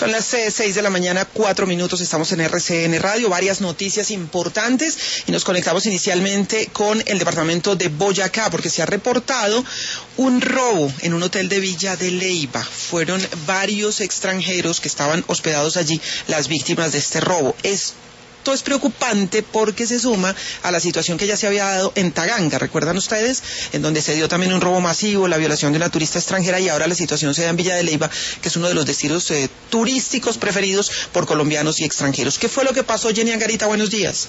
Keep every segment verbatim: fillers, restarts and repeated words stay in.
Son las seis de la mañana, cuatro minutos, estamos en R C N Radio, varias noticias importantes y nos conectamos inicialmente con el departamento de Boyacá porque se ha reportado un robo en un hotel de Villa de Leyva. Fueron varios extranjeros que estaban hospedados allí las víctimas de este robo. Es Esto es preocupante porque se suma a la situación que ya se había dado en Taganga, ¿recuerdan ustedes? En donde se dio también un robo masivo, la violación de una turista extranjera, y ahora la situación se da en Villa de Leyva, que es uno de los destinos eh, turísticos preferidos por colombianos y extranjeros. ¿Qué fue lo que pasó, Jenny Angarita? Buenos días.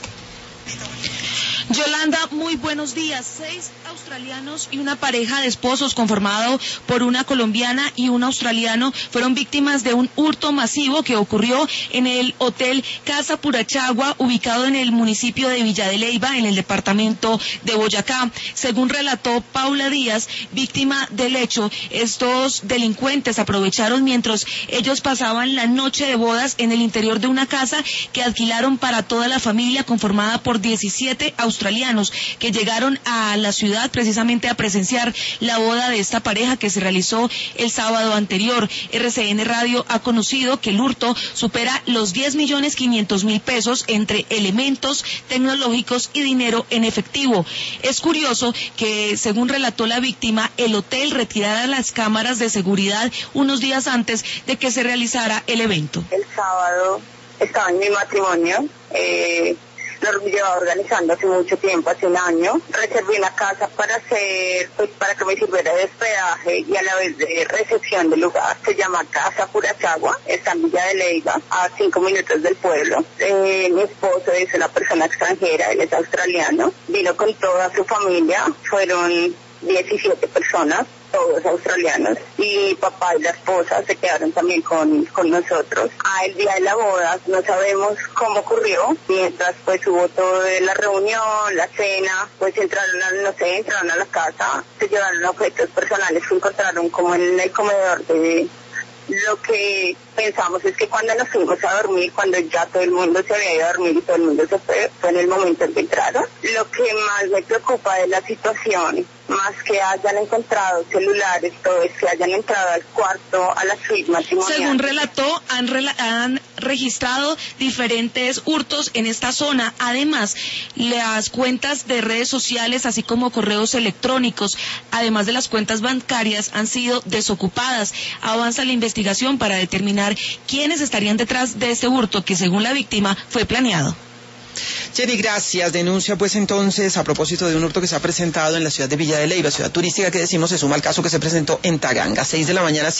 Yolanda, muy buenos días. Seis australianos y una pareja de esposos conformado por una colombiana y un australiano fueron víctimas de un hurto masivo que ocurrió en el hotel Casa Purachagua, ubicado en el municipio de Villa de Leyva, en el departamento de Boyacá. Según relató Paula Díaz, víctima del hecho, estos delincuentes aprovecharon mientras ellos pasaban la noche de bodas en el interior de una casa que alquilaron para toda la familia, conformada por diecisiete australianos australianos que llegaron a la ciudad precisamente a presenciar la boda de esta pareja que se realizó el sábado anterior. R C N Radio ha conocido que el hurto supera los diez millones quinientos mil pesos entre elementos tecnológicos y dinero en efectivo. Es curioso que, según relató la víctima, el hotel retirara las cámaras de seguridad unos días antes de que se realizara el evento. El sábado estaba en mi matrimonio, eh... lo llevaba organizando hace mucho tiempo, hace un año. Reservé una casa para hacer, pues para que me sirviera de hospedaje y a la vez de recepción del lugar. Se llama Casa Purachagua, está en Villa de Leyva, a cinco minutos del pueblo. Eh, mi esposo es una persona extranjera, él es australiano. Vino con toda su familia, fueron diecisiete personas, todos australianos, y mi papá y la esposa se quedaron también con, con nosotros. Ah, el día de la boda no sabemos cómo ocurrió, mientras pues hubo toda la reunión, la cena, pues entraron a, no sé, entraron a la casa, se llevaron objetos personales que encontraron como en el comedor de... Lo que pensamos es que cuando nos fuimos a dormir, cuando ya todo el mundo se había ido a dormir y todo el mundo se fue, fue en el momento en que entraron. Lo que más me preocupa de la situación, más que hayan encontrado celulares, todo es que hayan entrado al cuarto, a la suite matrimonial. Según relató, han, rela- han registrado diferentes hurtos en esta zona. Además, las cuentas de redes sociales, así como correos electrónicos, además de las cuentas bancarias, han sido desocupadas. Avanza la investigación para determinar quiénes estarían detrás de este hurto que, según la víctima, fue planeado. Jenny, gracias. Denuncia pues entonces a propósito de un hurto que se ha presentado en la ciudad de Villa de Leyva, ciudad turística que decimos se suma al caso que se presentó en Taganga. Seis de la mañana.